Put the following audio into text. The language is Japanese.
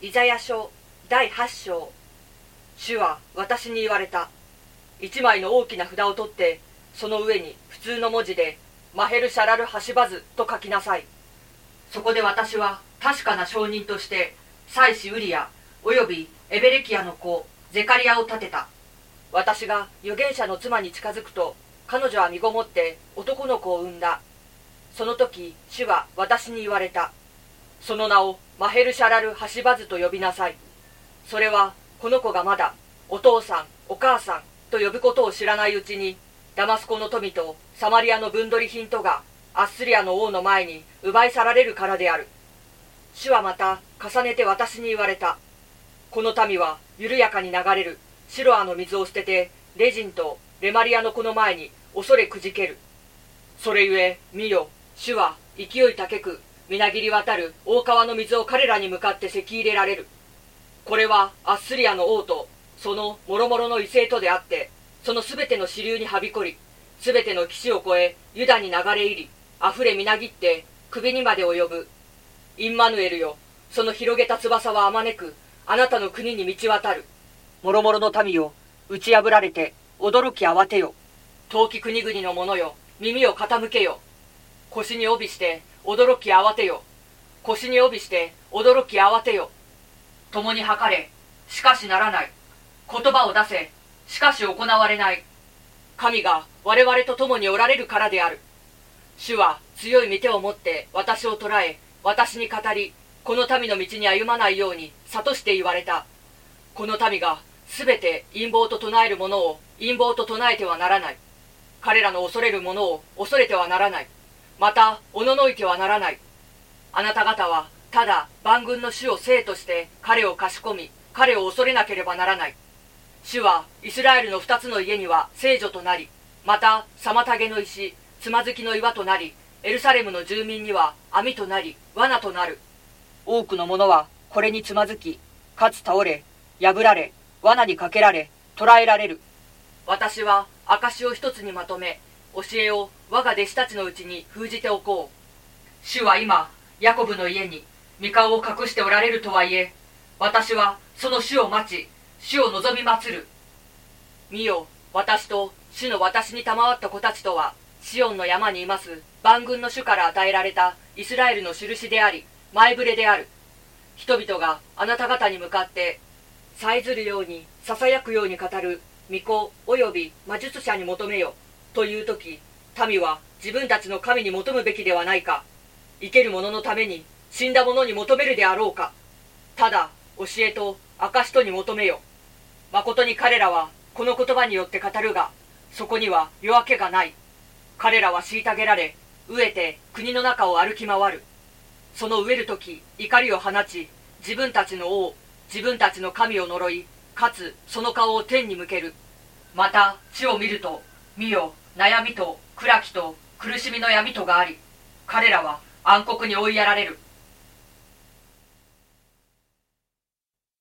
イザヤ書第8章。主は私に言われた。一枚の大きな札を取って、その上に普通の文字でマヘルシャラルハシバズと書きなさい。そこで私は確かな証人として祭司ウリアおよびエベレキアの子ゼカリアを立てた。私が預言者の妻に近づくと、彼女は身ごもって男の子を産んだ。その時主は私に言われた。その名をマヘルシャラルハシバズと呼びなさい。それはこの子がまだお父さんお母さんと呼ぶことを知らないうちに、ダマスコの富とサマリアの分取り品とがアッスリアの王の前に奪い去られるからである。主はまた重ねて私に言われた。この民は緩やかに流れるシロアの水を捨てて、レジンとレマリアの子の前に恐れくじける。それゆえ見よ、主は勢い高くみなぎり渡る大川の水を彼らに向かってせき入れられる。これはアッスリアの王とその諸々の威勢とであって、そのすべての支流にはびこり、すべての岸を越えユダに流れ入り、あふれみなぎって首にまで及ぶ。インマヌエルよ、その広げた翼はあまねくあなたの国に満ち渡る。諸々の民よ、打ち破られて驚き慌てよ。遠き国々の者よ、耳を傾けよ。腰に帯して驚き慌てよ。腰に帯して驚き慌てよ。共に測れ、しかしならない。言葉を出せ、しかし行われない。神が我々と共におられるからである。主は強い御手を持って私を捕らえ、私に語り、この民の道に歩まないように諭して言われた。この民がすべて陰謀と唱えるものを陰謀と唱えてはならない。彼らの恐れるものを恐れてはならない。またおののいてはならない。あなた方はただ万軍の主を生として彼をかしこみ、彼を恐れなければならない。主はイスラエルの2つの家には聖女となり、また妨げの石、つまずきの岩となり、エルサレムの住民には網となり罠となる。多くの者はこれにつまずき、かつ倒れ、破られ、罠にかけられ、捕らえられる。私は証を一つにまとめ、教えを我が弟子たちのうちに封じておこう。主は今ヤコブの家に御顔を隠しておられるとはいえ、私はその主を待ち、主を望み祭る。見よ、私と主の私に賜った子たちとは、シオンの山にいます万軍の主から与えられたイスラエルの印であり、前触れである。人々があなた方に向かってさえずるようにささやくように語る巫女および魔術者に求めよという時、民は自分たちの神に求むべきではないか。生ける者のために死んだ者に求めるであろうか。ただ教えと証とに求めよ。誠に彼らはこの言葉によって語るが、そこには夜明けがない。彼らは虐げられ、飢えて国の中を歩き回る。その飢える時、怒りを放ち、自分たちの王、自分たちの神を呪い、かつその顔を天に向ける。また地を見ると、見よ、悩みと暗きと苦しみの闇とがあり、彼らは暗黒に追いやられる。